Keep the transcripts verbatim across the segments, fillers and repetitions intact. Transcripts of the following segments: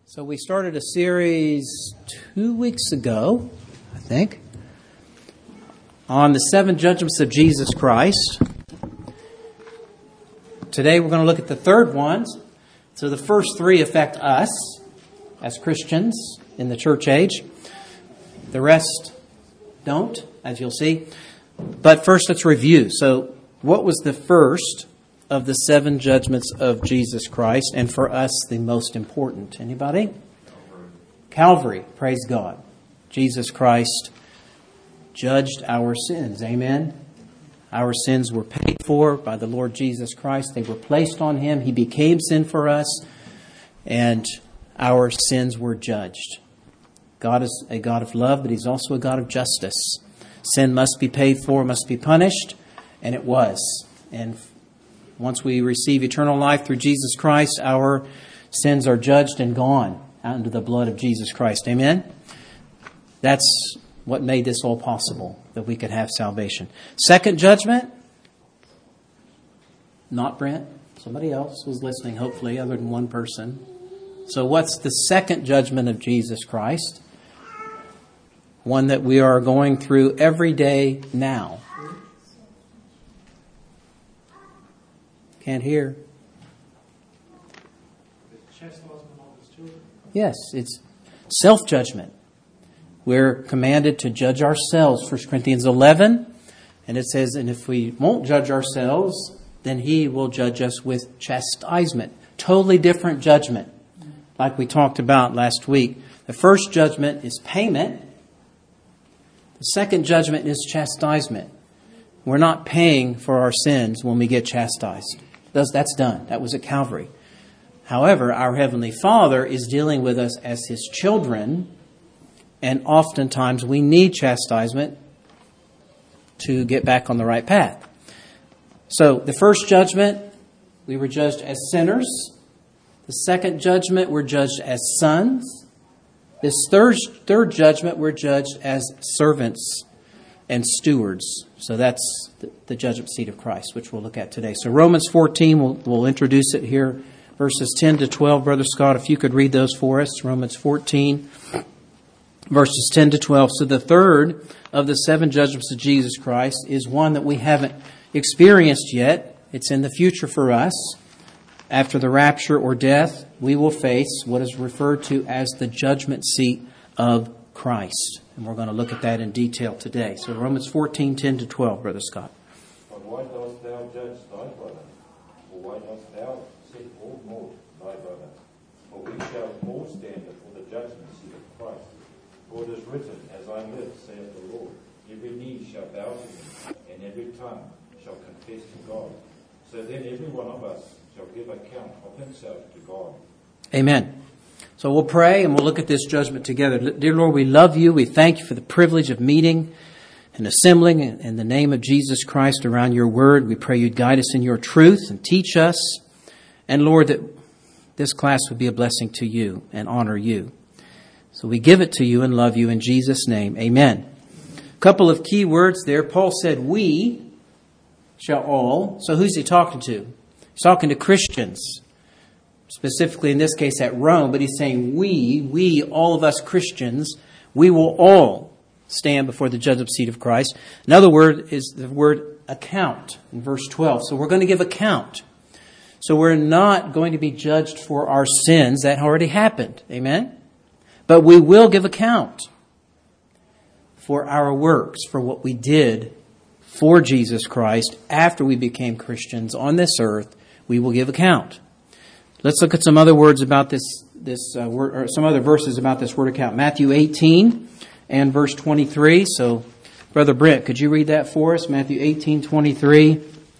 So we started a series two weeks ago, I think, on the seven judgments of Jesus Christ. Today we're going to look at the third one. So the first three affect us as Christians in the church age. The rest don't, as you'll see. But first let's review. So what was the first of the seven judgments of Jesus Christ, and for us the most important? Anybody? Calvary. Calvary, praise God. Jesus Christ judged our sins. Amen. Our sins were paid for by the Lord Jesus Christ. They were placed on Him. He became sin for us, and our sins were judged. God is a God of love, but He's also a God of justice. Sin must be paid for, must be punished, and it was. And once we receive eternal life through Jesus Christ, our sins are judged and gone out into the blood of Jesus Christ. Amen? That's what made this all possible, that we could have salvation. Second judgment, not Brent, somebody else was listening, hopefully, other than one person. So what's the second judgment of Jesus Christ? One that we are going through every day now. Can't hear. Yes, it's self-judgment. We're commanded to judge ourselves, First Corinthians eleven. And it says, and if we won't judge ourselves, then He will judge us with chastisement. Totally different judgment, like we talked about last week. The first judgment is payment. The second judgment is chastisement. We're not paying for our sins when we get chastised. That's done. That was at Calvary. However, our Heavenly Father is dealing with us as His children, and oftentimes we need chastisement to get back on the right path. So the first judgment, we were judged as sinners. The second judgment, we're judged as sons. This third, third judgment, we're judged as servants and stewards. So that's the, the judgment seat of Christ, which we'll look at today. So Romans fourteen, we'll, we'll introduce it here. Verses ten to twelve. Brother Scott, if you could read those for us. Romans fourteen, verses ten to twelve. So the third of the seven judgments of Jesus Christ is one that we haven't experienced yet. It's in the future for us. After the rapture or death, we will face what is referred to as the judgment seat of Christ. And we're going to look at that in detail today. So Romans fourteen, ten to twelve, Brother Scott. But why dost thou judge thy brother? Or why dost thou set forth naught thy brother? For we shall all stand before the judgment seat of Christ. For it is written, As I live, saith the Lord, every knee shall bow to Him, and every tongue shall confess to God. So then every one of us shall give account of himself to God. Amen. So we'll pray and we'll look at this judgment together. Dear Lord, we love You. We thank You for the privilege of meeting and assembling in the name of Jesus Christ around Your word. We pray You'd guide us in Your truth and teach us. And Lord, that this class would be a blessing to You and honor You. So we give it to You and love You in Jesus' name. Amen. A couple of key words there. Paul said, we shall all. So who's he talking to? He's talking to Christians. Specifically in this case at Rome, but he's saying we, we, all of us Christians, we will all stand before the judgment seat of Christ. Another word is the word account in verse twelve. So we're going to give account. So we're not going to be judged for our sins. That already happened. Amen? But we will give account for our works, for what we did for Jesus Christ after we became Christians on this earth. We will give account. Let's look at some other words about this, this uh, word, or some other verses about this word account. Matthew eighteen and verse twenty-three. So, Brother Brent, could you read that for us? Matthew eighteen, twenty-three.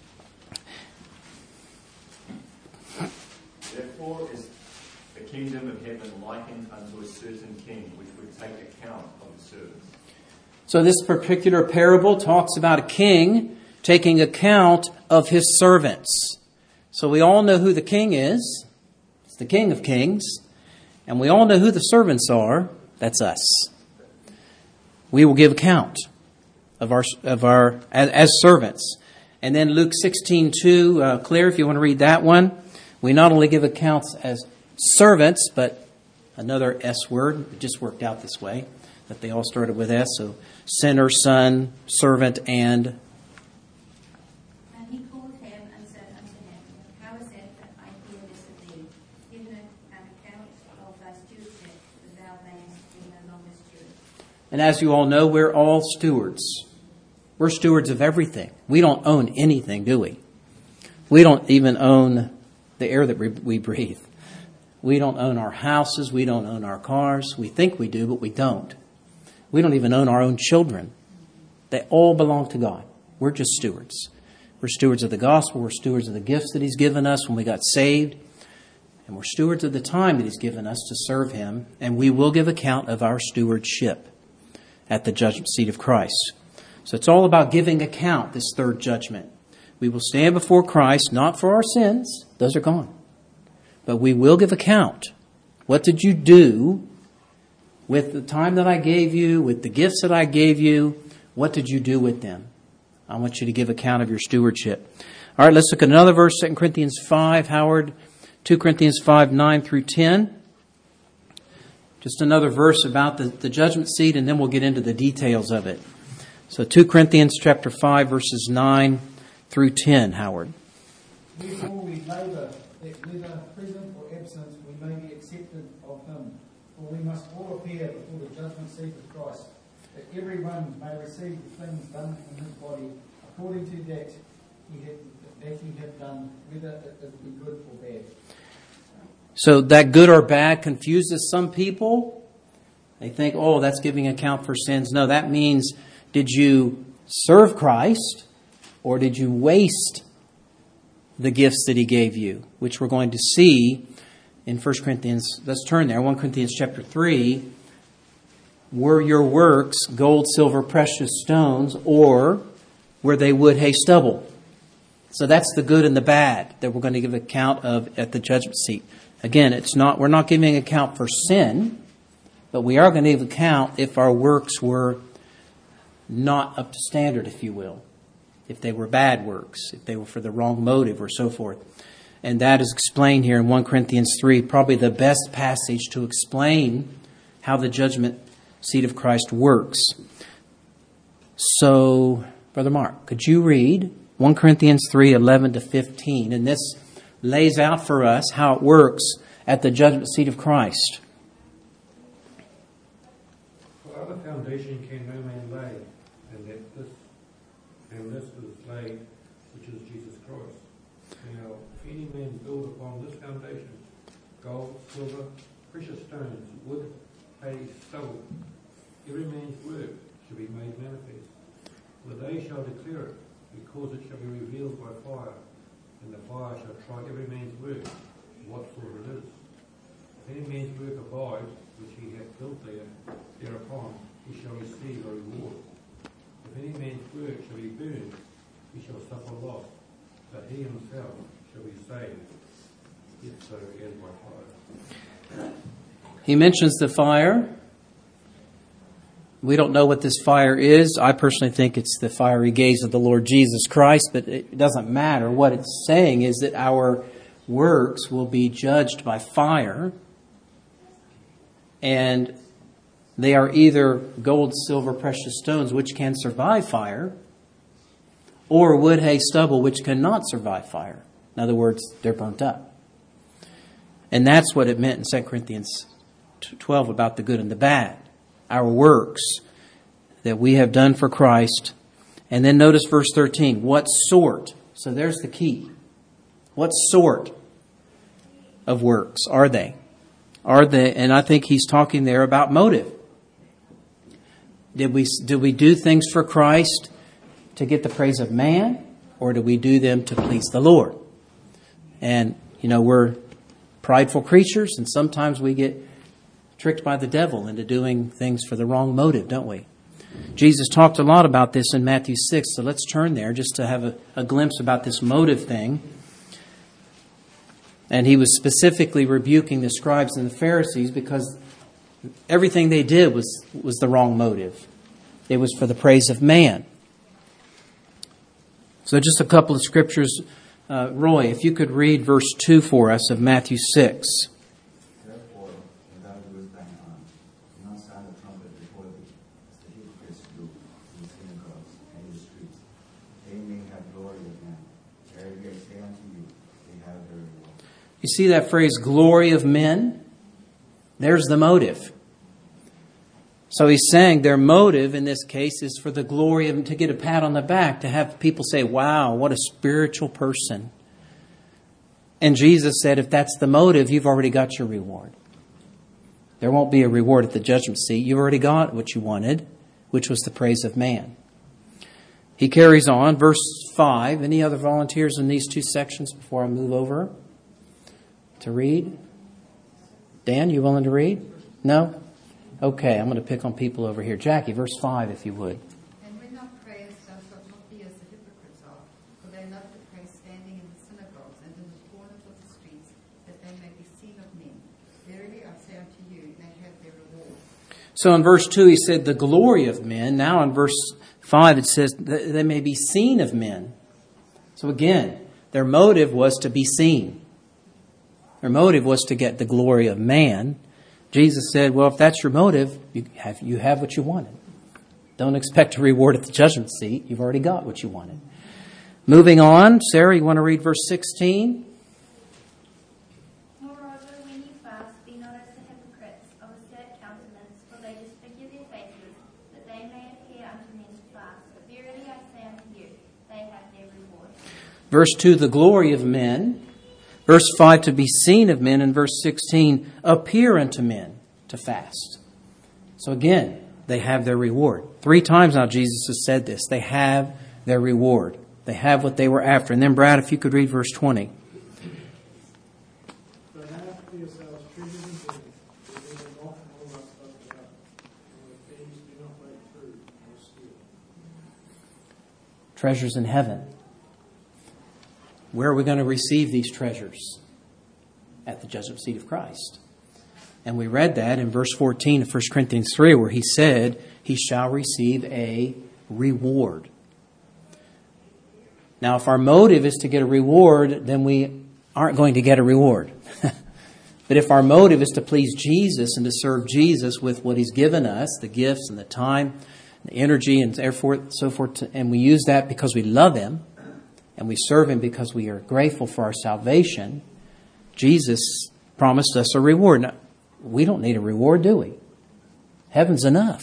Therefore is the kingdom of heaven likened unto a certain king, which would take account of his servants. So this particular parable talks about a king taking account of his servants. So we all know who the king is. It's the King of Kings. And we all know who the servants are. That's us. We will give account of our of our as, as servants. And then Luke sixteen two, uh, Claire, if you want to read that one. We not only give accounts as servants, but another S word. It just worked out this way, that they all started with S. So sinner, son, servant, and... And he called him and said unto him, How is it that I hear this of thee? Give an account of thy stewardship, that thou mayest be no longer steward. And as you all know, we're all stewards. We're stewards of everything. We don't own anything, do we? We don't even own the air that we breathe. We don't own our houses. We don't own our cars. We think we do, but we don't. We don't even own our own children. They all belong to God. We're just stewards. We're stewards of the gospel. We're stewards of the gifts that He's given us when we got saved. And we're stewards of the time that He's given us to serve Him. And we will give account of our stewardship at the judgment seat of Christ. So it's all about giving account, this third judgment. We will stand before Christ, not for our sins. Those are gone. But we will give account. What did you do with the time that I gave you, with the gifts that I gave you? What did you do with them? I want you to give account of your stewardship. All right, let's look at another verse, Second Corinthians five, Howard, Second Corinthians five, nine through ten. Just another verse about the, the judgment seat, and then we'll get into the details of it. So Second Corinthians chapter five, verses nine through ten, Howard. Therefore we labour that whether present or absent we may be accepted of Him. For we must all appear before the judgment seat of Christ, that everyone may receive the things done in his body according to that he had, that he have done, whether it be good or bad. So that good or bad confuses some people. They think, oh, that's giving account for sins. No, that means, did you serve Christ or did you waste the gifts that He gave you? Which we're going to see in First Corinthians. Let's turn there. First Corinthians chapter three. Were your works gold, silver, precious stones, or were they wood, hay, stubble? So that's the good and the bad that we're going to give account of at the judgment seat. Again, it's not we're not giving account for sin, but we are going to give account if our works were not up to standard, if you will. If they were bad works, if they were for the wrong motive or so forth. And that is explained here in First Corinthians three, probably the best passage to explain how the judgment seat of Christ works. So, Brother Mark, could you read First Corinthians three, eleven to fifteen? And this lays out for us how it works at the judgment seat of Christ. For other foundation can no man lay, and that this and this is laid, which is Jesus Christ. Now, if any man build upon this foundation, gold, silver, precious stones, wood, hay, stubble, every man's work shall be made manifest. For they shall declare it, because it shall be revealed by fire, and the fire shall try every man's work, what sort it is. If any man's work abide, which he hath built there, thereupon he shall receive a reward. If any man's work shall be burned, he shall suffer loss, but he himself shall be saved, if so as by fire. He mentions the fire. We don't know what this fire is. I personally think it's the fiery gaze of the Lord Jesus Christ, but it doesn't matter. What it's saying is that our works will be judged by fire, and they are either gold, silver, precious stones, which can survive fire, or wood, hay, stubble, which cannot survive fire. In other words, they're burnt up. And that's what it meant in Second Corinthians twelve about the good and the bad. Our works that we have done for Christ. And then notice verse thirteen. What sort? So there's the key. What sort of works are they? Are they? And I think he's talking there about motive. Did we, did we do things for Christ to get the praise of man? Or do we do them to please the Lord? And, you know, we're prideful creatures, and sometimes we get tricked by the devil into doing things for the wrong motive, don't we? Jesus talked a lot about this in Matthew six, so let's turn there just to have a, a glimpse about this motive thing. And he was specifically rebuking the scribes and the Pharisees because everything they did was, was the wrong motive. It was for the praise of man. So just a couple of scriptures. Uh, Roy, if you could read verse two for us of Matthew six. Therefore, without You see that phrase, glory of men? There's the motive. So he's saying their motive in this case is for the glory of, to get a pat on the back, to have people say, wow, what a spiritual person. And Jesus said, if that's the motive, you've already got your reward. There won't be a reward at the judgment seat. You've already got what you wanted, which was the praise of man. He carries on, verse five. Any other volunteers in these two sections before I move over to read? Dan, you willing to read? No? Okay, I'm going to pick on people over here. Jackie, verse five, if you would. And when thou prayest, thou shalt not be as the hypocrites are, for they love to pray standing in the synagogues and in the corners of the streets, that they may be seen of men. Verily I say unto you, they have their reward. So in verse two, he said the glory of men. Now in verse five, it says that they may be seen of men. So again, their motive was to be seen. Their motive was to get the glory of man. Jesus said, well, if that's your motive, you have, you have what you wanted. Don't expect a reward at the judgment seat. You've already got what you wanted. Moving on, Sarah, you want to read verse sixteen? Moreover, when you fast, be not as the hypocrites of a set countenance, for they disfigure their faces, that they may appear unto men to fast. But verily I say unto you, they have their reward. Verse two, the glory of men. Verse five, to be seen of men. And verse sixteen, appear unto men to fast. So again, they have their reward. Three times now Jesus has said this. They have their reward. They have what they were after. And then, Brad, if you could read verse twenty. But have for yourselves treasures in heaven, where there is not all rust puffed out, and where thieves do not break through nor steal. Treasures in heaven. Where are we going to receive these treasures? At the judgment seat of Christ. And we read that in verse fourteen of First Corinthians three, where he said, he shall receive a reward. Now, if our motive is to get a reward, then we aren't going to get a reward. But if our motive is to please Jesus and to serve Jesus with what he's given us, the gifts and the time, the energy and so forth, and we use that because we love him, and we serve him because we are grateful for our salvation, Jesus promised us a reward. Now, we don't need a reward, do we? Heaven's enough.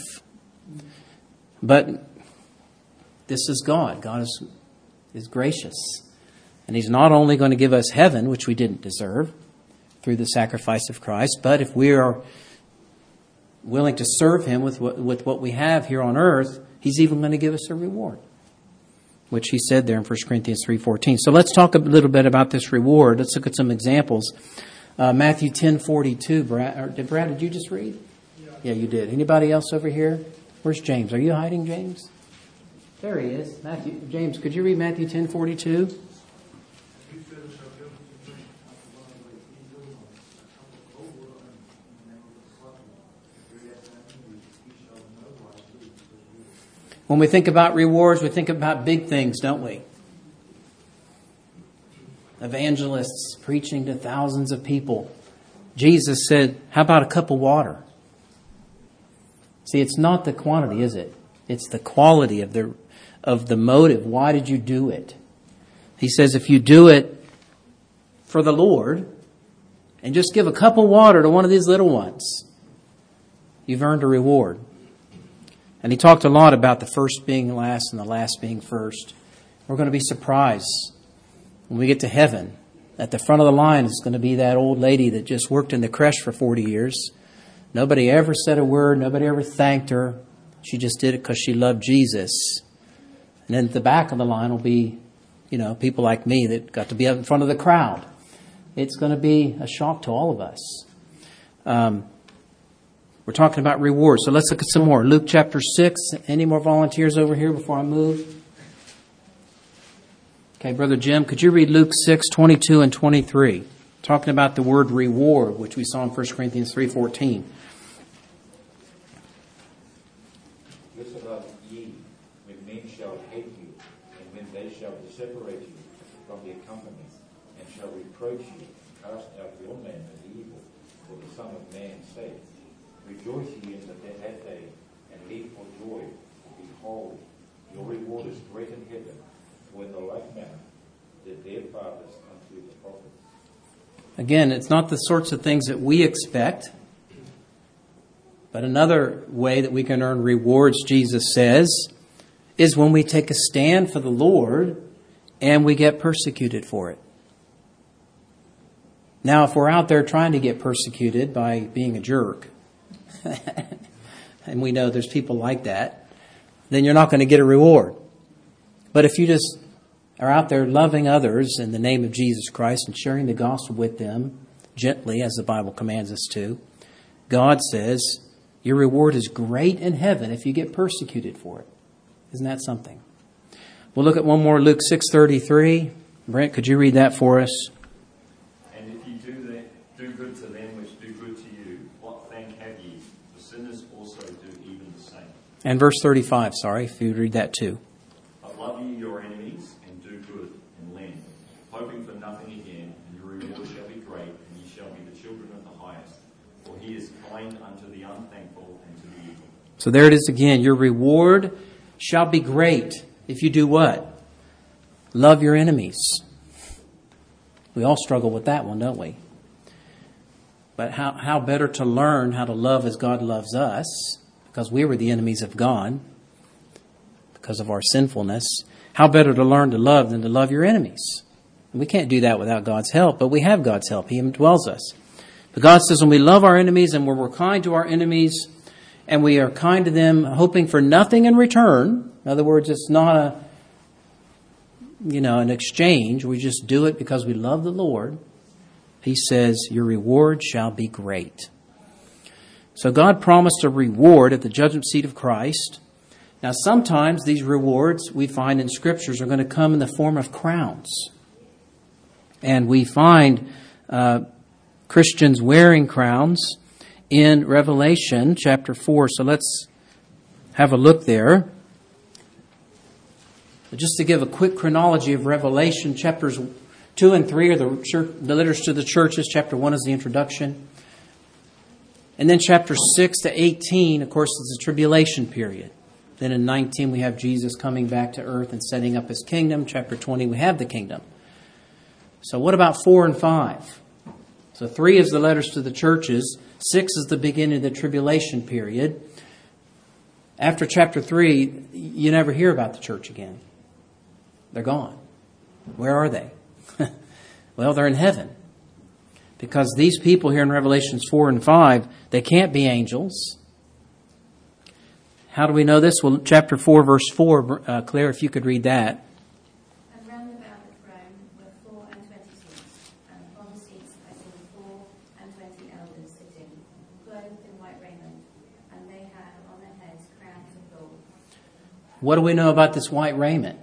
But this is God. God is, is gracious. And he's not only going to give us heaven, which we didn't deserve, through the sacrifice of Christ, but if we are willing to serve him with what, with what we have here on earth, he's even going to give us a reward, which he said there in First Corinthians three fourteen. So let's talk a little bit about this reward. Let's look at some examples. Uh, Matthew ten forty-two. Brad, or did, Brad, did you just read? Yeah. Yeah, you did. Anybody else over here? Where's James? Are you hiding, James? There he is. Matthew. James, could you read Matthew ten forty-two? When we think about rewards, we think about big things, don't we? Evangelists preaching to thousands of people. Jesus said, how about a cup of water? See, it's not the quantity, is it? It's the quality of the of the motive. Why did you do it? He says, if you do it for the Lord and just give a cup of water to one of these little ones, you've earned a reward. And he talked a lot about the first being last and the last being first. We're going to be surprised when we get to heaven. At the front of the line is going to be that old lady that just worked in the creche for forty years. Nobody ever said a word. Nobody ever thanked her. She just did it because she loved Jesus. And then at the back of the line will be, you know, people like me that got to be up in front of the crowd. It's going to be a shock to all of us. Um, We're talking about rewards. So let's look at some more. Luke chapter six. Any more volunteers over here before I move? Okay, Brother Jim, could you read Luke six, twenty-two and twenty-three? Talking about the word reward, which we saw in First Corinthians three fourteen. Listen up, ye, when men shall hate you, and when they shall separate you from their company, and shall reproach you, cast out your name as evil for the Son of Man's sake. Rejoice ye in the that day, and leap for joy. Behold, your reward is great in heaven, for in the like manner did their fathers unto the prophets. Again, it's not the sorts of things that we expect. But another way that we can earn rewards, Jesus says, is when we take a stand for the Lord and we get persecuted for it. Now, if we're out there trying to get persecuted by being a jerk, and we know there's people like that, then you're not going to get a reward. But if you just are out there loving others in the name of Jesus Christ and sharing the gospel with them gently, as the Bible commands us to, God says your reward is great in heaven if you get persecuted for it. Isn't that something? We'll look at one more, Luke six thirty-three. Brent, could you read that for us? And if you do that, do good to them which do good to you, what thank have ye? The sinners also do even the same. And verse thirty-five, sorry, if you'd read that too. But love ye your enemies, and do good, and lend, hoping for nothing again, and your reward shall be great, and ye shall be the children of the highest. For he is kind unto the unthankful and to the evil. So there it is again. Your reward shall be great if you do what? Love your enemies. We all struggle with that one, don't we? But how, how better to learn how to love as God loves us, because we were the enemies of God because of our sinfulness. How better to learn to love than to love your enemies? And we can't do that without God's help, but we have God's help. He indwells us. But God says when we love our enemies and when we're kind to our enemies and we are kind to them, hoping for nothing in return. In other words, it's not a, you know, an exchange. We just do it because we love the Lord. He says, your reward shall be great. So God promised a reward at the judgment seat of Christ. Now, sometimes these rewards we find in Scriptures are going to come in the form of crowns. And we find uh, Christians wearing crowns in Revelation chapter four. So let's have a look there. Just to give a quick chronology of Revelation, chapters two and three are the, church, the letters to the churches. Chapter one is the introduction. And then chapter six to eighteen, of course, is the tribulation period. Then in nineteen, we have Jesus coming back to earth and setting up his kingdom. Chapter twenty, we have the kingdom. So what about four and five? So three is the letters to the churches. Six is the beginning of the tribulation period. After chapter three, you never hear about the church again. They're gone. Where are they? Well, they're in heaven. Because these people here in Revelations four and five, they can't be angels. How do we know this? Well, chapter four, verse four, uh, Claire, if you could read that. And round about the throne were four and twenty seats, and upon the seats I saw the four and twenty elders sitting, clothed in white raiment, and they had on their heads crowns of gold. What do we know about this white raiment?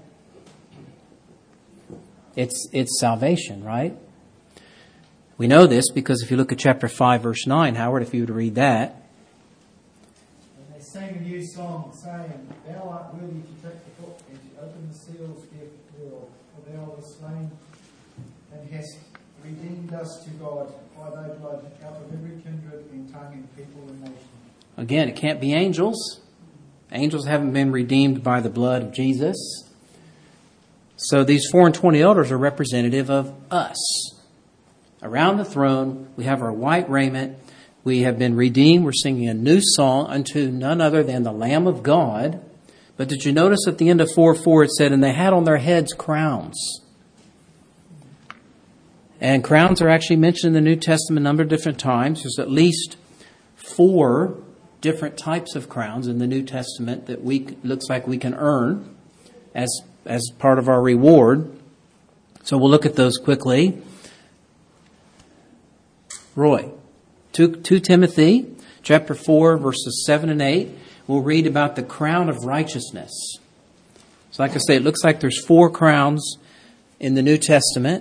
It's it's salvation, right? We know this because if you look at chapter five, verse nine, Howard, if you would read that. And they sang a new song, saying, Thou art worthy to take the book and to open the seals thereof, for thou wast slain and hast redeemed us to God by thy blood out of every kindred and tongue and people and nation. Again, it can't be angels. Angels haven't been redeemed by the blood of Jesus. So these four and twenty elders are representative of us. Around the throne, we have our white raiment. We have been redeemed. We're singing a new song unto none other than the Lamb of God. But did you notice at the end of four four it said, and they had on their heads crowns. And crowns are actually mentioned in the New Testament a number of different times. There's at least four different types of crowns in the New Testament that we looks like we can earn as as part of our reward. So we'll look at those quickly. Roy, two, two Timothy chapter four, verses seven and eight. We'll read about the crown of righteousness. So like I say, it looks like there's four crowns in the New Testament.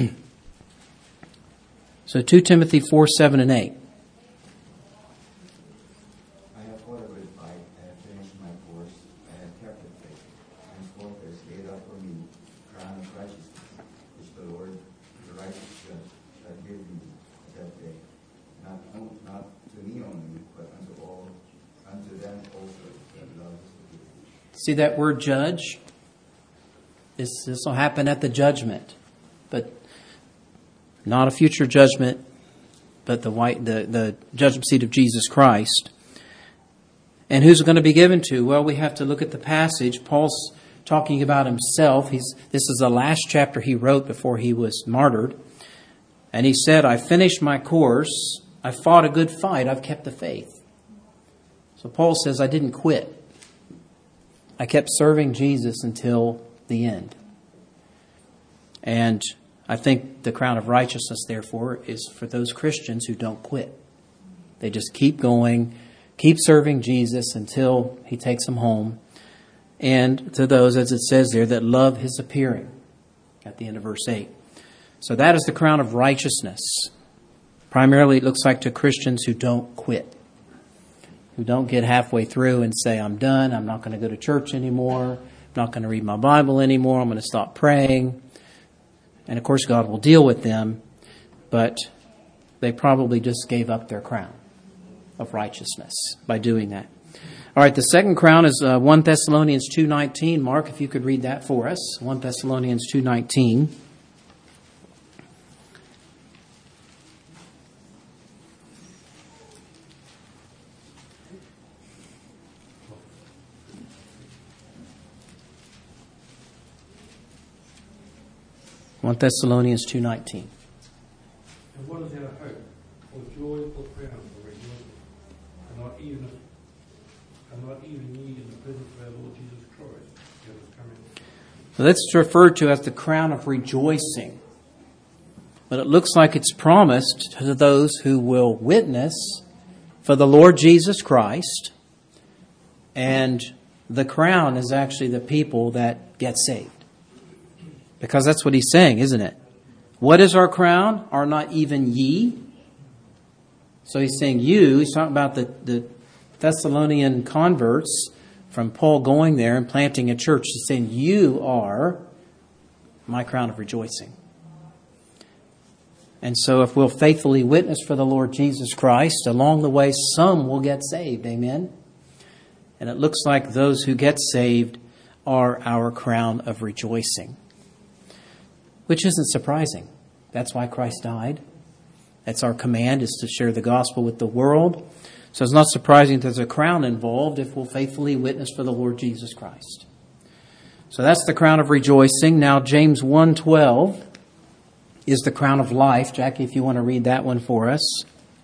So two Timothy four, seven and eight. I have fought a good fight, I have finished my course, I have kept the faith. Henceforth there is laid up for me a crown of righteousness, which the Lord, the righteous judge, shall give me at that day. Not, not to me only, but unto all, unto them also that love his faith. See that word judge? This this will happen at the judgment. But not a future judgment, but the white, the, the judgment seat of Jesus Christ. And who's it going to be given to? Well, we have to look at the passage. Paul's talking about himself. He's, this is the last chapter he wrote before he was martyred. And he said, I finished my course. I fought a good fight. I've kept the faith. So Paul says, I didn't quit. I kept serving Jesus until the end. And I think the crown of righteousness, therefore, is for those Christians who don't quit. They just keep going, keep serving Jesus until he takes them home. And to those, as it says there, that love his appearing, at the end of verse eight. So that is the crown of righteousness. Primarily, it looks like to Christians who don't quit, who don't get halfway through and say, I'm done, I'm not going to go to church anymore, I'm not going to read my Bible anymore, I'm going to stop praying. And of course, God will deal with them, but they probably just gave up their crown of righteousness by doing that. All right, the second crown is uh, First Thessalonians two nineteen. Mark, if you could read that for us. First Thessalonians two nineteen. First Thessalonians two nineteen. And what is our hope? For joy, for crown, for rejoicing, and not even, and not even ye in the presence of our Lord Jesus Christ, who is coming. So that's referred to as the crown of rejoicing. But it looks like it's promised to those who will witness for the Lord Jesus Christ. And the crown is actually the people that get saved. Because that's what he's saying, isn't it? What is our crown? Are not even ye? So he's saying you. He's talking about the, the Thessalonian converts from Paul going there and planting a church. He's saying you are my crown of rejoicing. And so if we'll faithfully witness for the Lord Jesus Christ, along the way some will get saved. Amen? And it looks like those who get saved are our crown of rejoicing. Which isn't surprising. That's why Christ died. That's our command, is to share the gospel with the world. So it's not surprising there's a crown involved if we'll faithfully witness for the Lord Jesus Christ. So that's the crown of rejoicing. Now James one twelve is the crown of life. Jackie, if you want to read that one for us.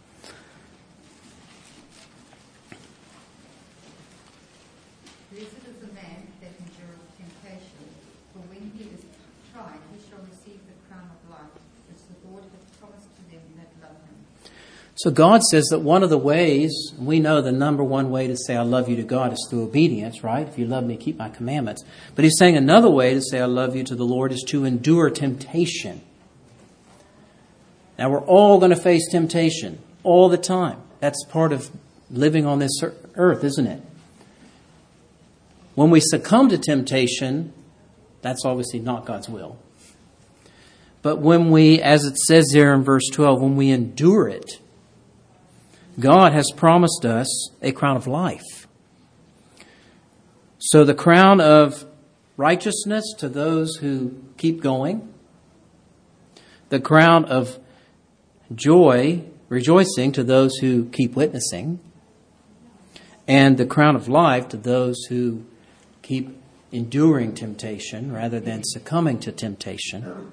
Blessed is the man that endureth temptation, for when he is tried, he shall receive the crown of life, which the Lord hath promised to them that love him. So God says that one of the ways, we know the number one way to say I love you to God is through obedience, right? If you love me, keep my commandments. But he's saying another way to say I love you to the Lord is to endure temptation. Now we're all going to face temptation all the time. That's part of living on this earth, isn't it? When we succumb to temptation, that's obviously not God's will. But when we, as it says here in verse twelve, when we endure it, God has promised us a crown of life. So the crown of righteousness to those who keep going, the crown of joy, rejoicing to those who keep witnessing, and the crown of life to those who keep enduring temptation rather than succumbing to temptation.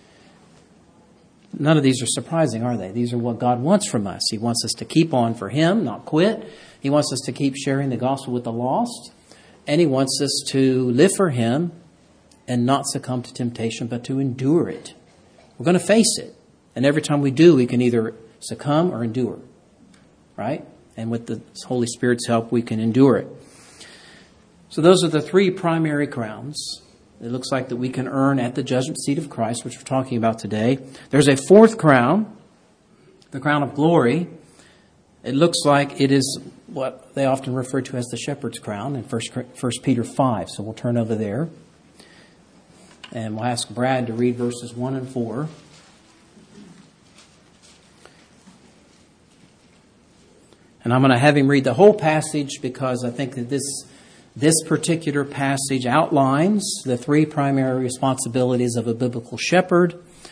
None of these are surprising, are they? These are what God wants from us. He wants us to keep on for Him, not quit. He wants us to keep sharing the gospel with the lost. And He wants us to live for Him and not succumb to temptation, but to endure it. We're going to face it. And every time we do, we can either succumb or endure. Right? And with the Holy Spirit's help, we can endure it. So those are the three primary crowns. It looks like that we can earn at the judgment seat of Christ, which we're talking about today. There's a fourth crown, the crown of glory. It looks like it is what they often refer to as the shepherd's crown in First Peter five. So we'll turn over there. And we'll ask Brad to read verses one and four. And I'm going to have him read the whole passage because I think that this This particular passage outlines the three primary responsibilities of a biblical shepherd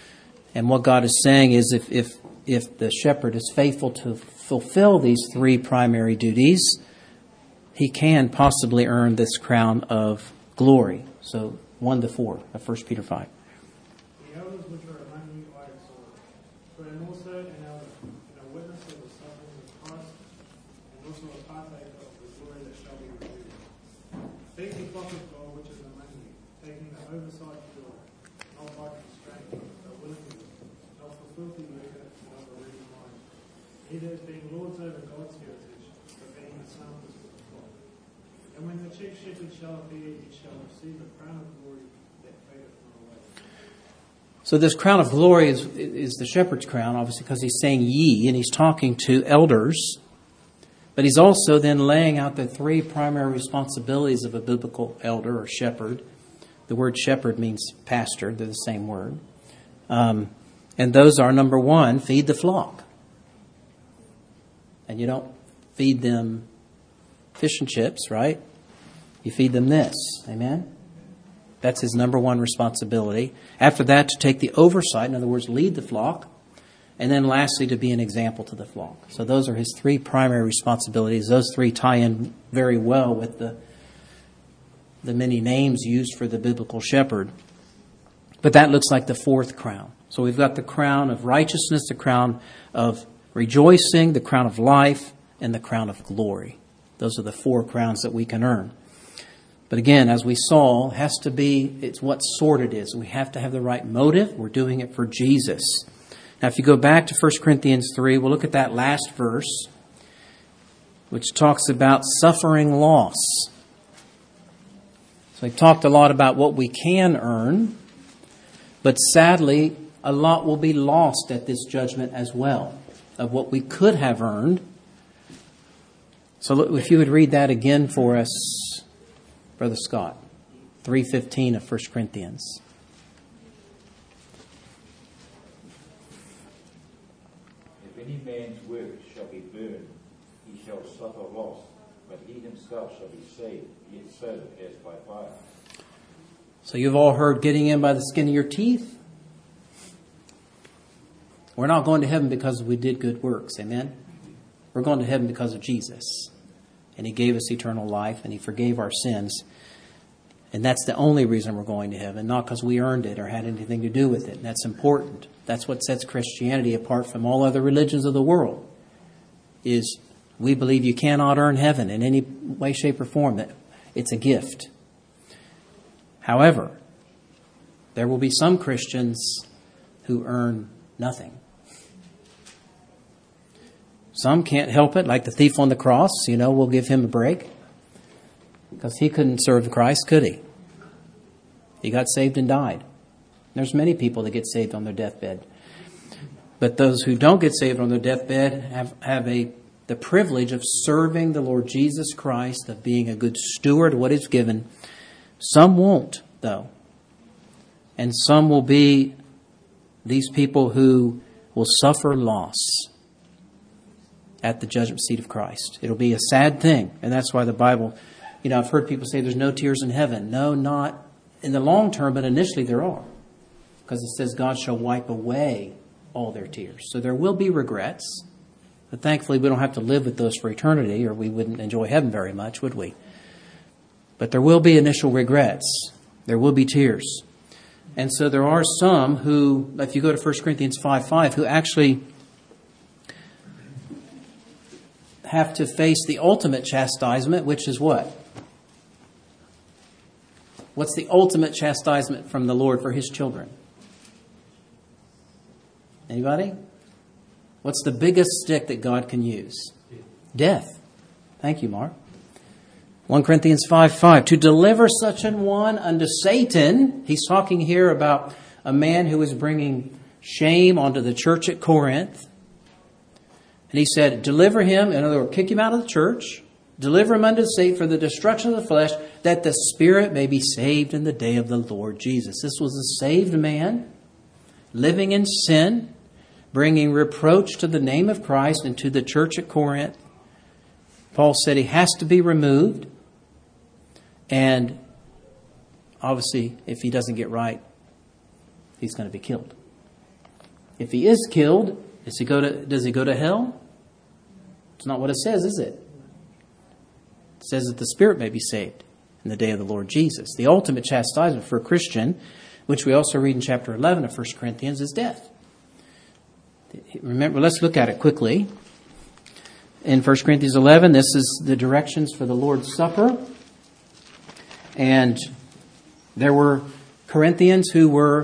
And what God is saying is if, if, if the shepherd is faithful to fulfill these three primary duties, he can possibly earn this crown of glory. So one to four of First Peter five. The elders which are among you I exhort, for I am also an elder, and a witness of the sufferings of Christ, and also a partaker of the glory that shall be revealed. Feed the flock of God which is among you, taking the oversight of joy, not by constraint, but willingly, not for filthy lucre, but of a ready mind. Neither as being lords over God's heritage, but being examples of the flock. And when the chief shepherd shall appear, ye shall receive a crown of glory that fadeth not away. So this crown of glory is, is the shepherd's crown, obviously, because he's saying ye, and he's talking to elders. But he's also then laying out the three primary responsibilities of a biblical elder or shepherd. The word shepherd means pastor. They're the same word. Um, and those are, number one, feed the flock. And you don't feed them fish and chips, right? You feed them this. Amen? That's his number one responsibility. After that, to take the oversight, in other words, lead the flock. And then lastly, to be an example to the flock. So those are his three primary responsibilities. Those three tie in very well with the, the many names used for the biblical shepherd. But that looks like the fourth crown. So we've got the crown of righteousness, the crown of rejoicing, the crown of life, and the crown of glory. Those are the four crowns that we can earn. But again, as we saw, it has to be, it's what sort it is. We have to have the right motive. We're doing it for Jesus. Now, if you go back to First Corinthians three, we'll look at that last verse, which talks about suffering loss. So we've talked a lot about what we can earn, but sadly, a lot will be lost at this judgment as well, of what we could have earned. So if you would read that again for us, Brother Scott, three fifteen of First Corinthians. If any man's work shall be burned, he shall suffer loss, but he himself shall be saved, yet so as by fire. So you've all heard getting in by the skin of your teeth? We're not going to heaven because we did good works, amen? We're going to heaven because of Jesus. And he gave us eternal life, and he forgave our sins. And that's the only reason we're going to heaven, not because we earned it or had anything to do with it. And that's important. That's what sets Christianity apart from all other religions of the world, is we believe you cannot earn heaven in any way, shape, or form. That it's a gift. However, there will be some Christians who earn nothing. Some can't help it, like the thief on the cross. You know, we'll give him a break because he couldn't serve Christ, could he? He got saved and died. There's many people that get saved on their deathbed. But those who don't get saved on their deathbed have, have a the privilege of serving the Lord Jesus Christ, of being a good steward of what is given. Some won't, though. And some will be these people who will suffer loss at the judgment seat of Christ. It'll be a sad thing. And that's why the Bible, you know, I've heard people say there's no tears in heaven. No, not in the long term, but initially there are. Because it says God shall wipe away all their tears. So there will be regrets. But thankfully we don't have to live with those for eternity, or we wouldn't enjoy heaven very much, would we? But there will be initial regrets. There will be tears. And so there are some who, if you go to First Corinthians five five, who actually have to face the ultimate chastisement, which is what? What's the ultimate chastisement from the Lord for his children? Anybody? What's the biggest stick that God can use? Death. Thank you, Mark. First Corinthians five five. To deliver such an one unto Satan. He's talking here about a man who is bringing shame onto the church at Corinth. And he said, deliver him, in other words, kick him out of the church. Deliver him unto Satan for the destruction of the flesh, that the spirit may be saved in the day of the Lord Jesus. This was a saved man living in sin, bringing reproach to the name of Christ and to the church at Corinth. Paul said he has to be removed. And obviously, if he doesn't get right, he's going to be killed. If he is killed, does he go to, does he go to hell? It's not what it says, is it? It says that the spirit may be saved in the day of the Lord Jesus. The ultimate chastisement for a Christian, which we also read in chapter eleven of First Corinthians, is death. Remember, let's look at it quickly. In First Corinthians eleven, this is the directions for the Lord's Supper. And there were Corinthians who were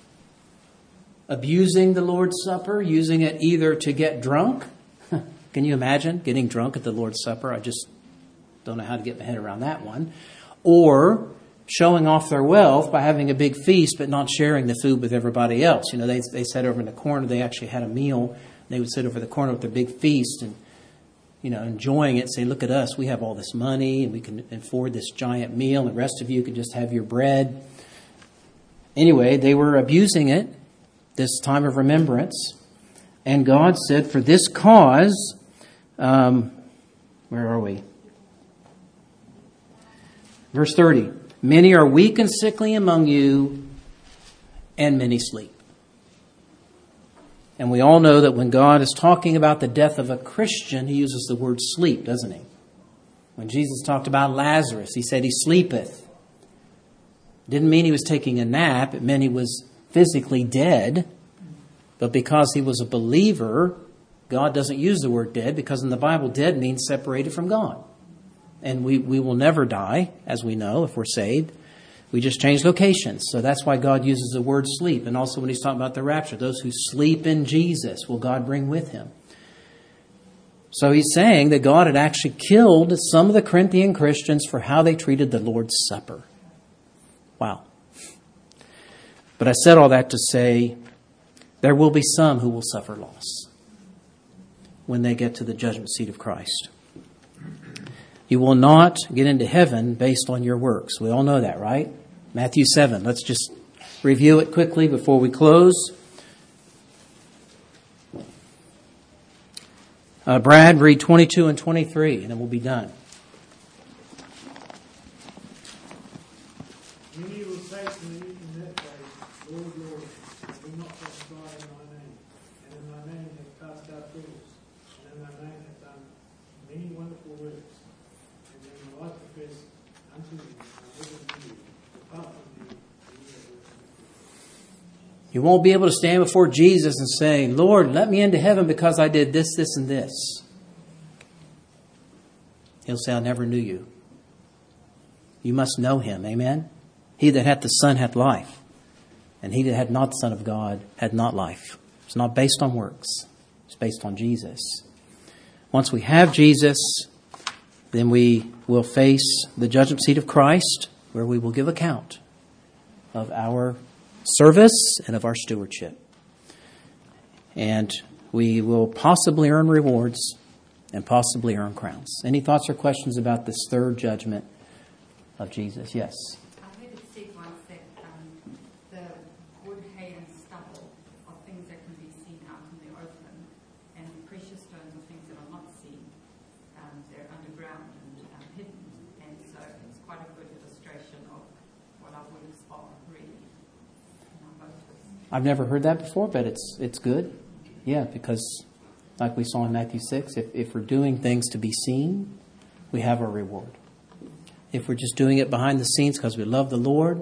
abusing the Lord's Supper, using it either to get drunk. Can you imagine getting drunk at the Lord's Supper? I just don't know how to get my head around that one. Or showing off their wealth by having a big feast but not sharing the food with everybody else. You know, they they sat over in the corner. They actually had a meal. They would sit over the corner with their big feast and, you know, enjoying it. Say, look at us. We have all this money and we can afford this giant meal. And the rest of you could just have your bread. Anyway, they were abusing it, this time of remembrance. And God said, for this cause, um, where are we? Verse thirty, many are weak and sickly among you, and many sleep. And we all know that when God is talking about the death of a Christian, he uses the word sleep, doesn't he? When Jesus talked about Lazarus, he said he sleepeth. Didn't mean he was taking a nap. It meant he was physically dead. But because he was a believer, God doesn't use the word dead, because in the Bible, dead means separated from God. And we, we will never die, as we know, if we're saved. We just change locations. So that's why God uses the word sleep. And also when he's talking about the rapture, those who sleep in Jesus will God bring with him. So he's saying that God had actually killed some of the Corinthian Christians for how they treated the Lord's Supper. Wow. But I said all that to say there will be some who will suffer loss when they get to the judgment seat of Christ. You will not get into heaven based on your works. We all know that, right? Matthew seven. Let's just review it quickly before we close. Uh, Brad, read twenty-two and twenty-three, and then we'll be done. Many will say to me in that day, Lord, Lord, have we not prophesied in thy name? And in thy name have cast out devils, and in thy name have done many wonderful works. And then will I profess unto you, I never knew you. Depart from me, ye that work iniquity. You won't be able to stand before Jesus and say, Lord, let me into heaven because I did this, this, and this. He'll say, I never knew you. You must know him. Amen? He that hath the Son hath life. And he that had not the Son of God had not life. It's not based on works. It's based on Jesus. Once we have Jesus, then we will face the judgment seat of Christ, where we will give account of our service and of our stewardship. And we will possibly earn rewards and possibly earn crowns. Any thoughts or questions about this third judgment of Jesus? Yes. I heard it said once that um, the wood, hay, and stubble are things that can be seen out in the open, and the precious stones are things that are not seen. Um, they're underground and um, hidden, and so it's quite a good illustration of what our works are really in our motives. I've never heard that before, but it's it's good. Yeah, because like we saw in Matthew six, if, if we're doing things to be seen, we have our reward. If we're just doing it behind the scenes because we love the Lord,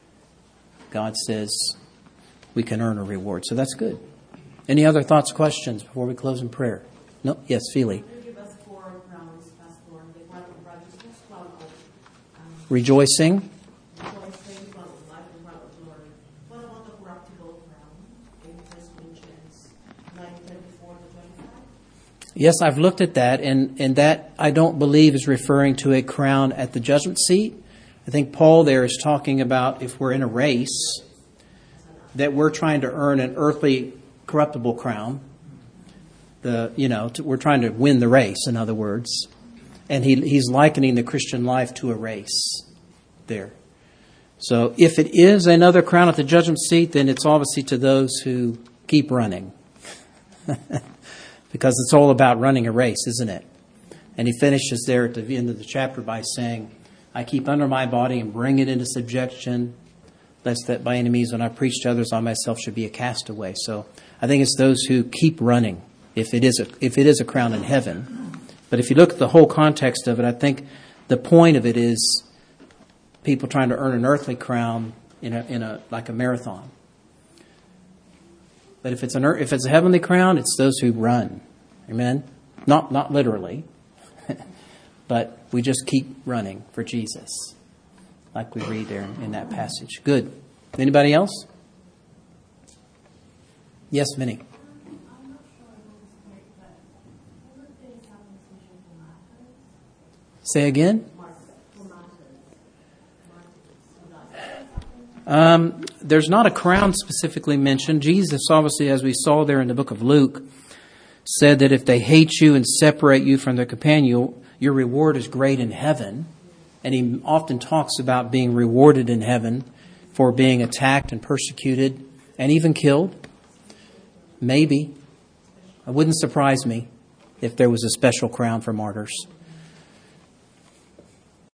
God says we can earn a reward. So that's good. Any other thoughts, questions before we close in prayer? No? Yes, Feely. Give us four grounds, Pastor, the one of righteousness, one of um, Rejoicing. rejoicing, one of life, and one of glory. What about the corruptible crown in First Corinthians nine twenty-four to twenty-five? Yes, I've looked at that, and, and that I don't believe is referring to a crown at the judgment seat. I think Paul there is talking about if we're in a race, that we're trying to earn an earthly corruptible crown. The you know to, we're trying to win the race, in other words. And he he's likening the Christian life to a race there. So if it is another crown at the judgment seat, then it's obviously to those who keep running. Because it's all about running a race, isn't it? And he finishes there at the end of the chapter by saying, I keep under my body and bring it into subjection, lest that by any means when I preach to others, I myself should be a castaway. So I think it's those who keep running, if it is a, if it is a crown in heaven. But if you look at the whole context of it, I think the point of it is people trying to earn an earthly crown in a, in a like a marathon. But if it's an if it's a heavenly crown, it's those who run. Amen? Not not literally, but we just keep running for Jesus, like we read there in that passage. Good. Anybody else? Yes, Minnie. Say again? Um, there's not a crown specifically mentioned. Jesus, obviously, as we saw there in the book of Luke, said that if they hate you and separate you from their companion, your reward is great in heaven. And he often talks about being rewarded in heaven for being attacked and persecuted and even killed. Maybe. It wouldn't surprise me if there was a special crown for martyrs.